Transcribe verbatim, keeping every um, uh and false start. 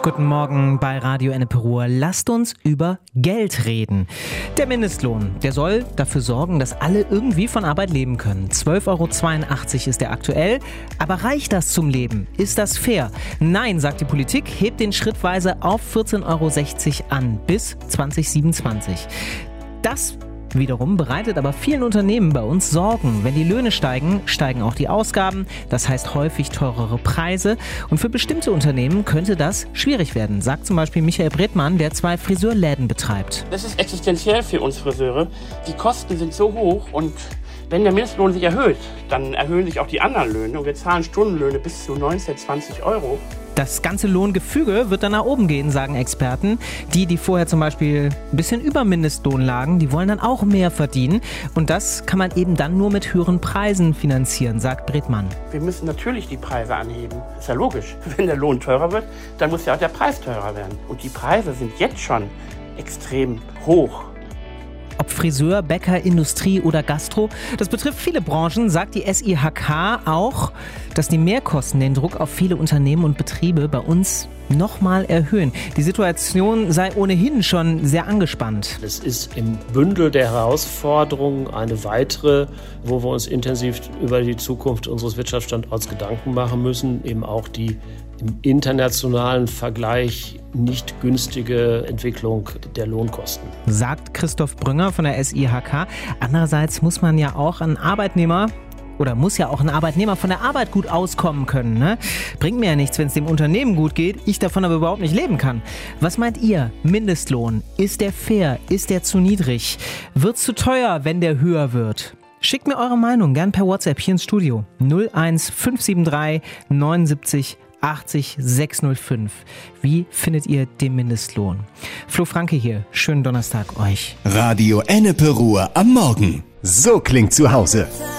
Guten Morgen bei Radio Ennepe Ruhr. Lasst uns über Geld reden. Der Mindestlohn, der soll dafür sorgen, dass alle irgendwie von Arbeit leben können. zwölf Euro zweiundachtzig ist der aktuell. Aber reicht das zum Leben? Ist das fair? Nein, sagt die Politik, hebt den schrittweise auf vierzehn Euro sechzig an bis zwanzig siebenundzwanzig. Das wiederum bereitet aber vielen Unternehmen bei uns Sorgen. Wenn die Löhne steigen, steigen auch die Ausgaben. Das heißt häufig teurere Preise. Und für bestimmte Unternehmen könnte das schwierig werden, sagt zum Beispiel Michael Bredmann, der zwei Friseurläden betreibt. Das ist existenziell für uns Friseure. Die Kosten sind so hoch und wenn der Mindestlohn sich erhöht, dann erhöhen sich auch die anderen Löhne und wir zahlen Stundenlöhne bis zu neunzehn, zwanzig Euro. Das ganze Lohngefüge wird dann nach oben gehen, sagen Experten. Die, die vorher zum Beispiel ein bisschen über Mindestlohn lagen, die wollen dann auch mehr verdienen. Und das kann man eben dann nur mit höheren Preisen finanzieren, sagt Bredmann. Wir müssen natürlich die Preise anheben. Ist ja logisch. Wenn der Lohn teurer wird, dann muss ja auch der Preis teurer werden. Und die Preise sind jetzt schon extrem hoch. Ob Friseur, Bäcker, Industrie oder Gastro, das betrifft viele Branchen, sagt die S I H K auch, dass die Mehrkosten den Druck auf viele Unternehmen und Betriebe bei uns nochmal erhöhen. Die Situation sei ohnehin schon sehr angespannt. Es ist im Bündel der Herausforderungen eine weitere, wo wir uns intensiv über die Zukunft unseres Wirtschaftsstandorts Gedanken machen müssen, eben auch die im internationalen Vergleich nicht günstige Entwicklung der Lohnkosten. Sagt Christoph Brünger von der S I H K. Andererseits muss man ja auch an Arbeitnehmer Oder muss ja auch ein Arbeitnehmer von der Arbeit gut auskommen können, ne? Bringt mir ja nichts, wenn es dem Unternehmen gut geht, ich davon aber überhaupt nicht leben kann. Was meint ihr? Mindestlohn. Ist der fair? Ist der zu niedrig? Wird's zu teuer, wenn der höher wird? Schickt mir eure Meinung gern per WhatsApp hier ins Studio. null eins fünf sieben drei neunundsiebzig achtzig sechshundertfünf. Wie findet ihr den Mindestlohn? Flo Franke hier. Schönen Donnerstag euch. Radio Ennepe Ruhr am Morgen. So klingt zu Hause.